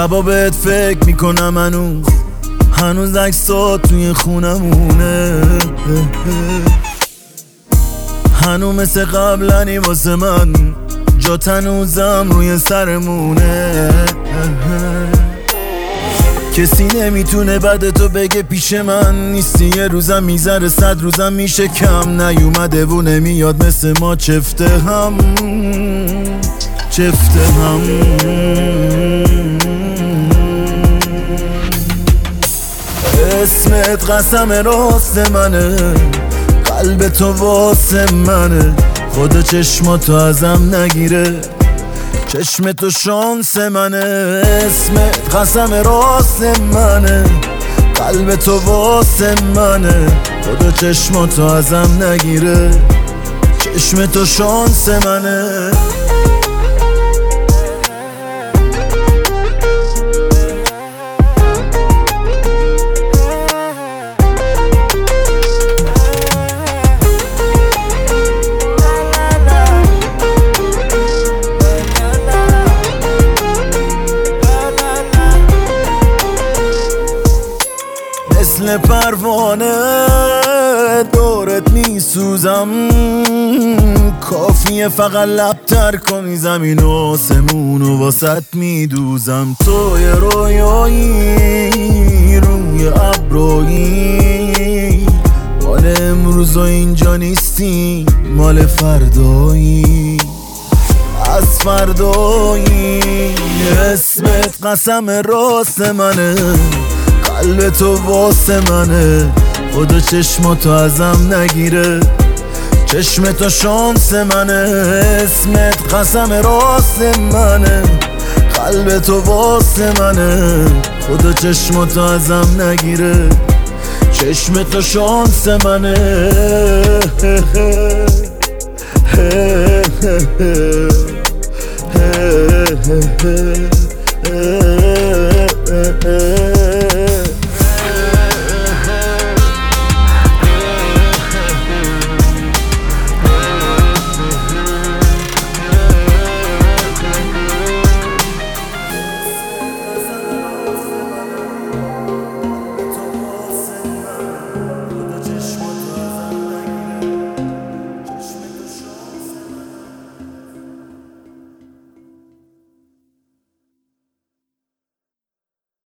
شبا بهت فکر میکنم هنوز عکسات توی خونمونه، هنو مثل قبلنی واسه من، جات هنوزم روی سرمونه. کسی نمیتونه بعد تو بگه پیش من نیستی، یه روزم میذاره 100 روزم میشه کم، نیومده و نمیاد مثل ما چفته هم. اسمت قسم راست منه، قلب تو واسه منه، خدا چشماتو ازم نگیره، چشم تو شانس منه. اسمت قسم راست منه، قلب تو واسه منه، خدا چشماتو ازم نگیره، چشم تو شانس منه. مثل پروانه دورت میسوزم، کافیه فقط لبتر کنی زمین و آسمون و واسط میدوزم. تو یه رویایی روی ابرویی، مال امروز و اینجا نیستی، مال فردایی از فردایی. اسمت قسم راست منه، قلب تو واسه منه، خدا چشماتو ازم نگیره، چشم تو شانس منه. اسمت قسم راست منه، قلب تو واسه منه، خدا چشماتو ازم نگیره، چشم تو شانس منه.